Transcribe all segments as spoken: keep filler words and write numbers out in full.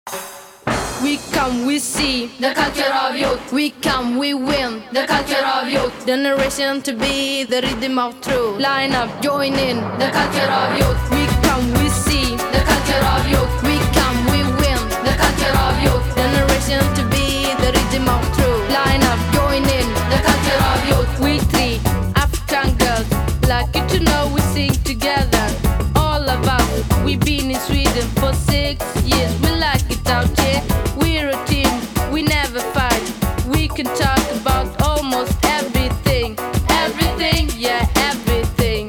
We come, we see the culture of youth. We come, we win the culture of youth. Generation to be the rhythm of truth. Line up, join in the culture of youth. We come, we see the culture of youth. We come, we win the culture of youth. Generation to be the rhythm of truth. Line up, join in the culture of youth. We three African girls, lucky to know we sing together. All of us, we've been in Sweden for six years. We like it out here. We're a team, we never fight. We can talk about almost everything. Everything, yeah, everything.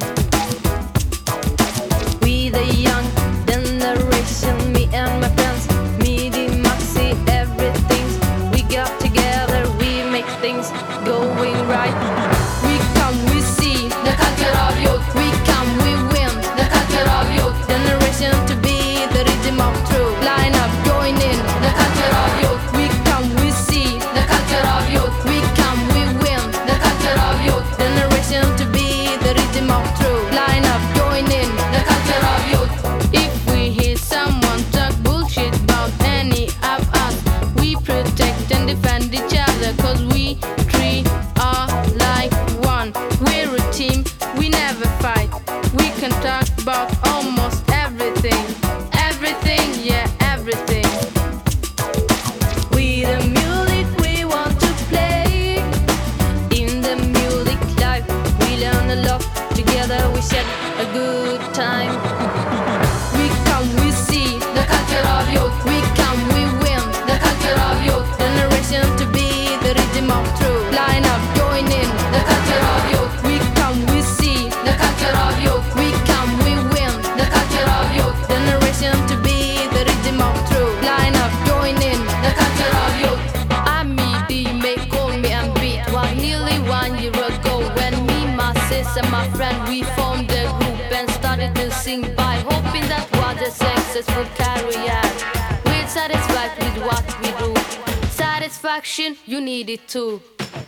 We the young generation, me and my friends, Midi, Maxi, everything. We got together, we make things going right. We come, we see the culture of youth. We come, we win the culture of youth. Generation to be the rhythm of truth. Line up, join in the culture of youth. We come, we see the culture of youth. We come, we win the culture of youth. Generation to be the rhythm of truth. Line up, join in the culture of youth. If we hear someone talk bullshit about any of us, we protect and defend each other, cause we three are like one. We're a team, we never fight. We can talk about almost everything. Everything, yeah, everything. We the music we want to play. In the music life, we learn a lot. Together we share a good time. We come, we see the culture of youth. We come, we win the culture of youth. Generation to be the rhythm of truth. Line up, join in the culture of youth. We come, we see the culture of youth. We come, we win the culture of youth. Generation to be the rhythm of truth. Line up, join in the culture of youth. I'm me, do you may call me and beat. Was nearly one year ago when me, my sis and my friend, we formed a group and started to sing by hoping that was a successful career. We're satisfied with what we do. Satisfaction, you need it too.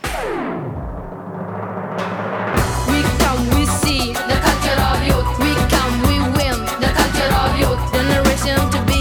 We come, we see the culture of youth. We come, we win the culture of youth. Generation to be